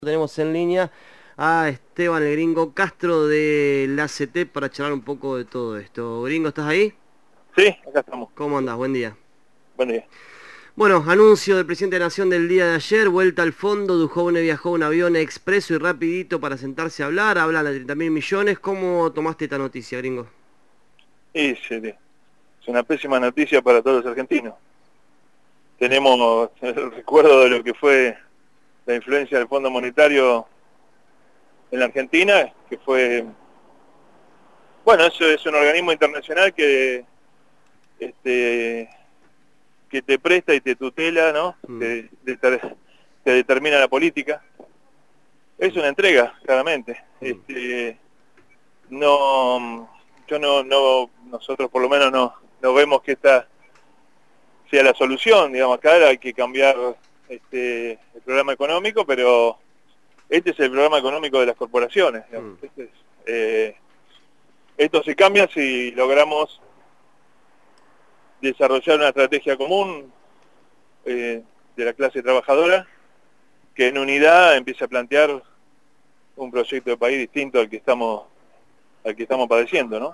Tenemos en línea a Esteban el Gringo Castro de la ACT para charlar un poco de todo esto. Gringo, ¿estás ahí? Sí, acá estamos. ¿Cómo andás? Buen día. Buen día. Bueno, anuncio del presidente de la Nación del día de ayer, vuelta al fondo, Duhovne viajó en avión expreso y rapidito para sentarse a hablar, hablan de 30.000 millones. ¿Cómo tomaste esta noticia, Gringo? Y sí, es una pésima noticia para todos los argentinos. Tenemos el recuerdo de lo que fue la influencia del Fondo Monetario en la Argentina, que fue, bueno, eso es un organismo internacional este, que te presta y te tutela, ¿no? Que determina la política. Es una entrega, claramente. No, yo nosotros por lo menos no vemos que esta sea la solución, digamos. Acá hay que cambiar el programa económico, pero este es el programa económico de las corporaciones, digamos. Esto se cambia si logramos desarrollar una estrategia común de la clase trabajadora, que en unidad empiece a plantear un proyecto de país distinto al que estamos padeciendo, ¿no?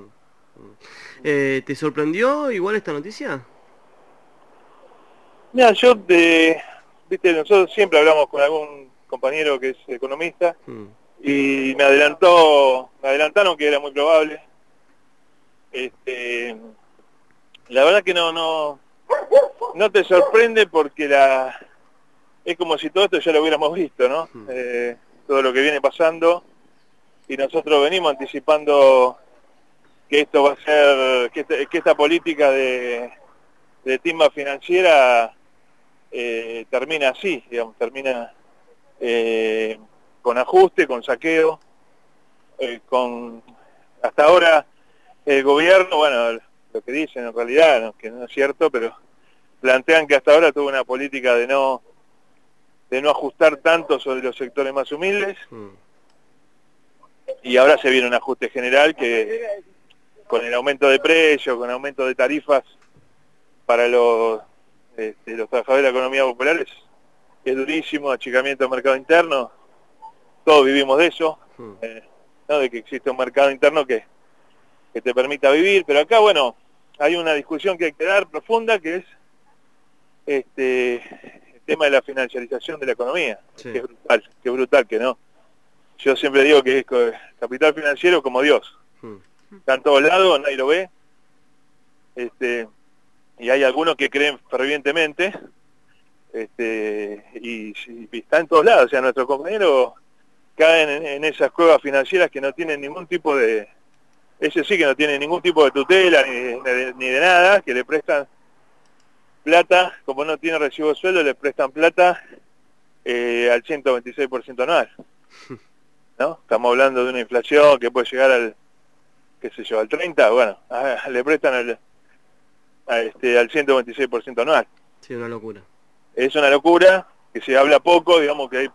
¿Te sorprendió igual esta noticia? Mira, viste, nosotros siempre hablamos con algún compañero que es economista y me adelantaron que era muy probable. La verdad que no te sorprende porque es como si todo esto ya lo hubiéramos visto, ¿no? Todo lo que viene pasando, y nosotros venimos anticipando que esto va a ser, que esta política de timba financiera termina así, digamos, termina con ajuste, con saqueo, hasta ahora el gobierno, bueno, lo que dicen en realidad, ¿no? Que no es cierto, pero plantean que hasta ahora tuvo una política de no ajustar tanto sobre los sectores más humildes, y ahora se viene un ajuste general que con el aumento de precios, con aumento de tarifas para los trabajadores de la economía popular es durísimo, achicamiento del mercado interno, todos vivimos de eso, ¿no? De que existe un mercado interno que te permita vivir, pero acá, bueno, hay una discusión que hay que dar profunda, que es el tema de la financiarización de la economía, Sí. que es brutal, que no. Yo siempre digo que es capital financiero como Dios. Está en todos lados, nadie lo ve, y hay algunos que creen fervientemente, y está en todos lados. O sea, nuestros compañeros caen en esas cuevas financieras que no tienen ningún tipo de, ese sí que no tienen ningún tipo de tutela ni de nada, que le prestan plata, como no tiene recibo de sueldo, le prestan plata al 126% anual, ¿no? Estamos hablando de una inflación que puede llegar al, qué sé yo, al 30, bueno, le prestan al 126% anual. Sí, una locura. Es una locura, que se habla poco, digamos que hay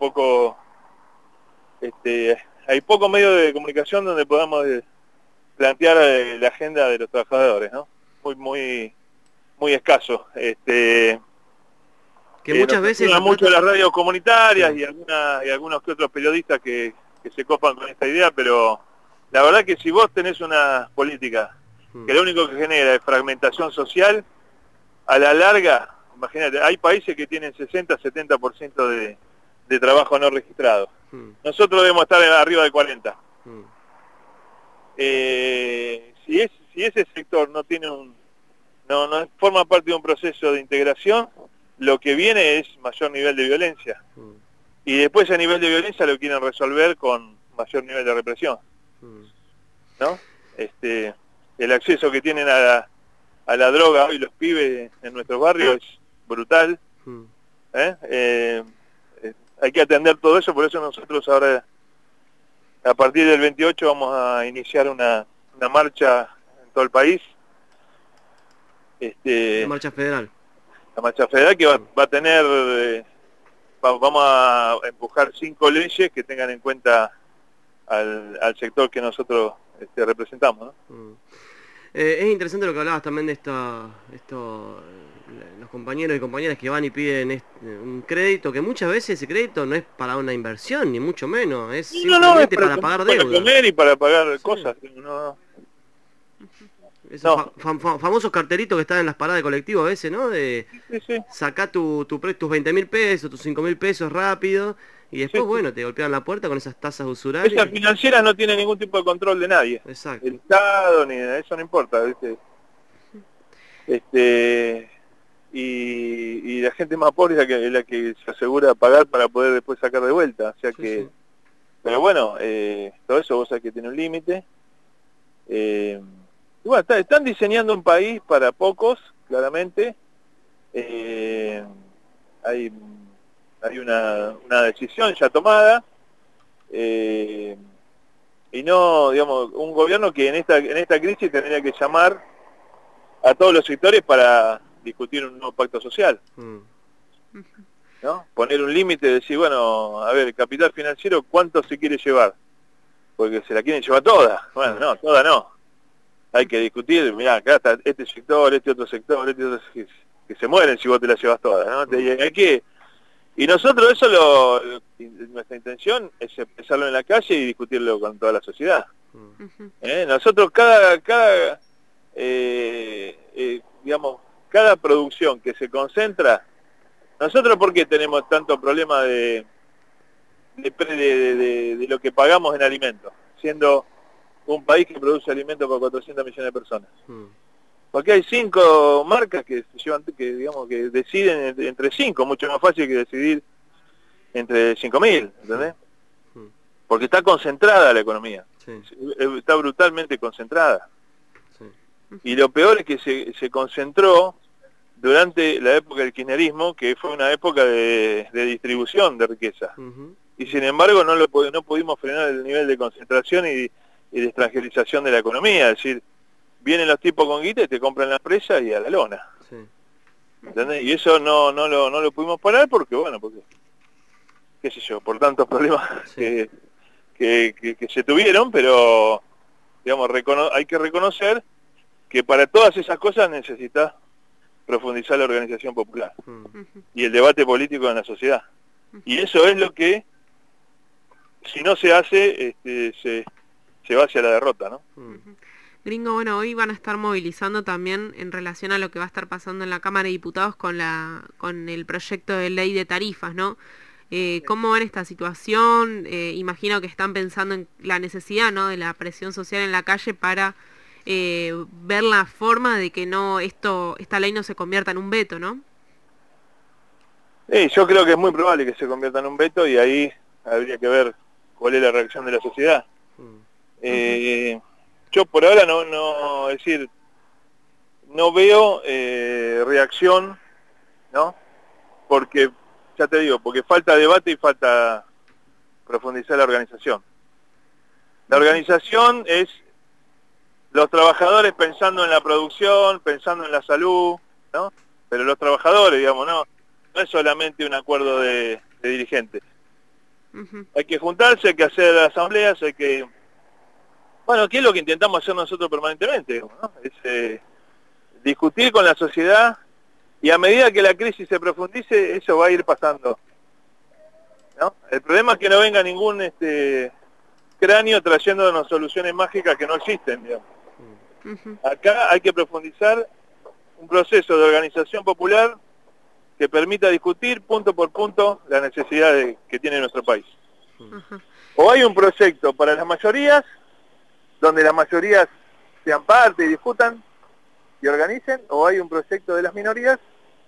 poco medio de comunicación donde podamos plantear la agenda de los trabajadores, ¿no? Muy escaso. que muchas Nos veces ayudan la mucho plata... las radios comunitarias, Sí. y algunos que otros periodistas que se copan con esta idea, pero la verdad que si vos tenés una política que lo único que genera es fragmentación social, a la larga, imagínate, hay países que tienen 60-70% de trabajo no registrado. Nosotros debemos estar arriba de 40. Si ese sector no tiene no forma parte de un proceso de integración, lo que viene es mayor nivel de violencia. Y después ese nivel de violencia lo quieren resolver con mayor nivel de represión, ¿no? El acceso que tienen a la droga hoy los pibes en nuestros barrios es brutal. Hay que atender todo eso, por eso nosotros ahora, a partir del 28, vamos a iniciar una marcha en todo el país. La marcha federal. La marcha federal que va a tener, vamos a empujar 5 leyes que tengan en cuenta al sector que nosotros representamos, ¿no? Es interesante lo que hablabas también de los compañeros y compañeras que van y piden un crédito, que muchas veces ese crédito no es para una inversión, ni mucho menos, es No, es simplemente para pagar para deuda. comer y para pagar Sí. cosas. No. Esos famosos cartelitos que están en las paradas de colectivo a veces, ¿no? De Sí. sacá tus 20.000 pesos, tus 5.000 pesos rápido, y después, Sí. bueno, te golpean la puerta con esas tasas usurarias. Esas financieras no tienen ningún tipo de control de nadie. Exacto. El Estado, ni eso no importa, ¿viste? Y la gente más pobre es la que se asegura pagar para poder después sacar de vuelta. O sea que, Sí. Pero bueno, todo eso vos sabés que tiene un límite. Y bueno, están diseñando un país para pocos, claramente. Hay una decisión ya tomada. Y no, digamos, un gobierno que en esta crisis tendría que llamar a todos los sectores para discutir un nuevo pacto social, ¿no? Poner un límite, decir, bueno, a ver, el capital financiero, ¿cuánto se quiere llevar? Porque se la quieren llevar toda. Bueno, no, toda no. Hay que discutir, mirá, acá está este sector, este otro sector, que se mueren si vos te la llevas todas, ¿no? Y nosotros eso nuestra intención es empezarlo en la calle y discutirlo con toda la sociedad. Nosotros digamos, cada producción que se concentra, nosotros ¿por qué tenemos tanto problema de lo que pagamos en alimentos, siendo un país que produce alimentos para 400 millones de personas? Porque hay 5 marcas que se llevan, digamos, que deciden entre 5, mucho más fácil que decidir entre 5.000, ¿entendés? Porque está concentrada la economía, está brutalmente concentrada. Y lo peor es que se concentró durante la época del kirchnerismo, que fue una época de distribución de riqueza. Y sin embargo no pudimos frenar el nivel de concentración y de extranjerización de la economía. Es decir, vienen los tipos con guita y te compran la presa y a la lona. ¿Entendés? Y eso no lo pudimos parar porque, bueno, qué sé yo, por tantos problemas que se tuvieron, pero, digamos, hay que reconocer que para todas esas cosas necesitas profundizar la organización popular y el debate político en la sociedad. Y eso es lo que, si no se hace, se va hacia la derrota, ¿no? Gringo, bueno, hoy van a estar movilizando también en relación a lo que va a estar pasando en la Cámara de Diputados con el proyecto de ley de tarifas, ¿no? ¿Cómo ven esta situación? Imagino que están pensando en la necesidad, ¿no?, de la presión social en la calle para ver la forma de que esta ley no se convierta en un veto, ¿no? Yo creo que es muy probable que se convierta en un veto y ahí habría que ver cuál es la reacción de la sociedad. Yo por ahora es decir, no veo reacción, ¿no? Porque, ya te digo, porque falta debate y falta profundizar la organización. La organización es los trabajadores pensando en la producción, pensando en la salud, ¿no? Pero los trabajadores, digamos, no es solamente un acuerdo de dirigentes. Hay que juntarse, hay que hacer asambleas, hay que... Bueno, ¿qué es lo que intentamos hacer nosotros permanentemente, ¿no? Es discutir con la sociedad y a medida que la crisis se profundice, eso va a ir pasando, ¿no? El problema es que no venga ningún cráneo trayéndonos soluciones mágicas que no existen, digamos. Acá hay que profundizar un proceso de organización popular que permita discutir punto por punto las necesidades que tiene nuestro país. O hay un proyecto para las mayorías, donde las mayorías sean parte y discutan y organicen, o hay un proyecto de las minorías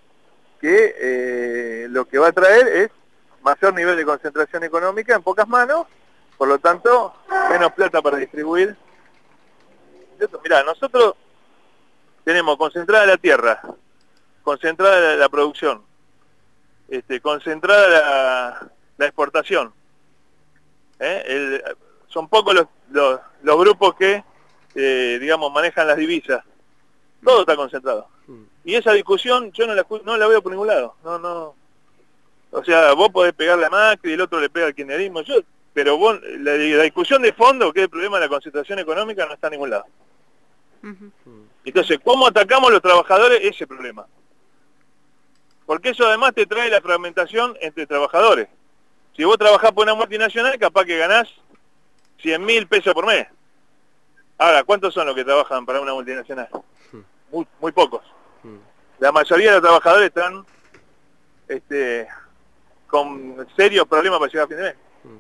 que lo que va a traer es mayor nivel de concentración económica en pocas manos, por lo tanto, menos plata para distribuir. Mirá, nosotros tenemos concentrada la tierra, concentrada la producción, concentrada la exportación. Son pocos los grupos que, digamos, manejan las divisas. Todo está concentrado. Y esa discusión yo no la veo por ningún lado. No. O sea, vos podés pegarle a Macri y el otro le pega al kirchnerismo. Pero la discusión de fondo, que es el problema de la concentración económica, no está en ningún lado. Entonces, ¿cómo atacamos los trabajadores ese problema? porque eso además te trae la fragmentación entre trabajadores. Si vos trabajás por una multinacional, capaz que ganás 100.000 pesos por mes. Ahora, ¿cuántos son los que trabajan para una multinacional? Muy pocos. La mayoría de los trabajadores están con serios problemas para llegar a fin de mes.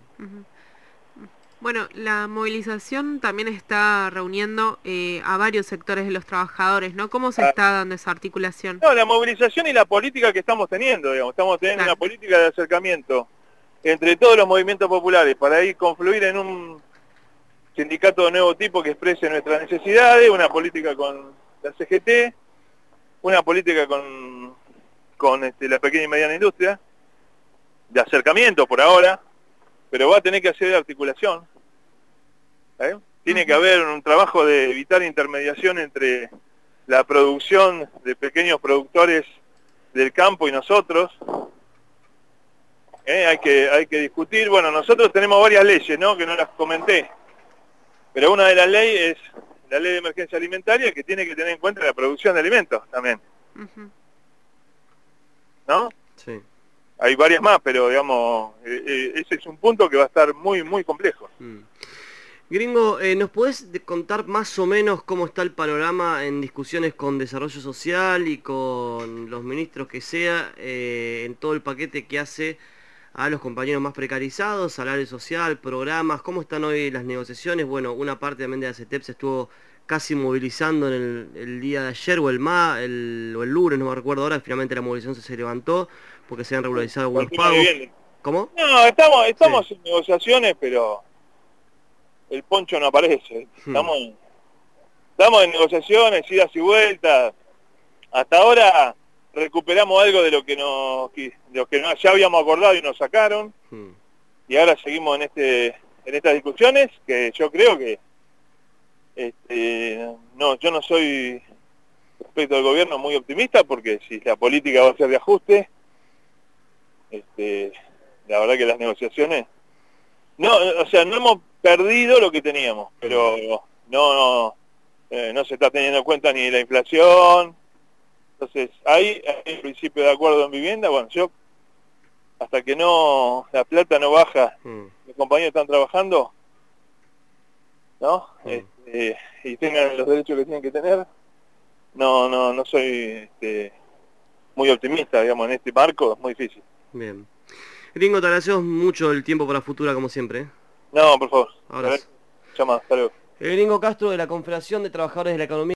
Bueno, la movilización también está reuniendo a varios sectores de los trabajadores, ¿no? ¿Cómo se está dando esa articulación? No, la movilización y la política que estamos teniendo, digamos. Estamos teniendo una política de acercamiento entre todos los movimientos populares para ir confluir en un sindicato de nuevo tipo que exprese nuestras necesidades, una política con la CGT, una política con la pequeña y mediana industria, de acercamiento por ahora, pero va a tener que hacer articulación. Tiene que haber un trabajo de evitar intermediación entre la producción de pequeños productores del campo y nosotros. Hay que discutir. Bueno, nosotros tenemos varias leyes, ¿no?, que no las comenté, pero una de las leyes es la ley de emergencia alimentaria, que tiene que tener en cuenta la producción de alimentos también. ¿No? Sí. Hay varias más, pero digamos, ese es un punto que va a estar muy, muy complejo. Gringo, ¿nos podés contar más o menos cómo está el panorama en discusiones con Desarrollo Social y con los ministros que sea, en todo el paquete que hace a los compañeros más precarizados, salario social, programas? ¿Cómo están hoy las negociaciones? Bueno, una parte también de la CETEP se estuvo casi movilizando en el día de ayer o el lunes, no me recuerdo ahora, finalmente la movilización se levantó porque se han regularizado algunos pagos. ¿Cómo? No, estamos en negociaciones, pero el poncho no aparece. Estamos en negociaciones, idas y vueltas. Hasta ahora recuperamos algo de lo que ya habíamos acordado y nos sacaron. Y ahora seguimos en estas discusiones, que yo creo que yo no soy, respecto al gobierno, muy optimista, porque si la política va a ser de ajuste, la verdad que las negociaciones no hemos perdido lo que teníamos, pero no se está teniendo en cuenta ni la inflación. Entonces hay un principio de acuerdo en vivienda. Bueno, yo hasta que la plata no baja, mis compañeros están trabajando, ¿no? Y tengan los derechos que tienen que tener, no soy muy optimista, digamos, en este marco es muy difícil. Bien. Gringo, te agradecemos mucho el tiempo para Futura, como siempre. No, por favor. Ahora. Llama, hasta luego. El Gringo Castro, de la Confederación de Trabajadores de la Economía.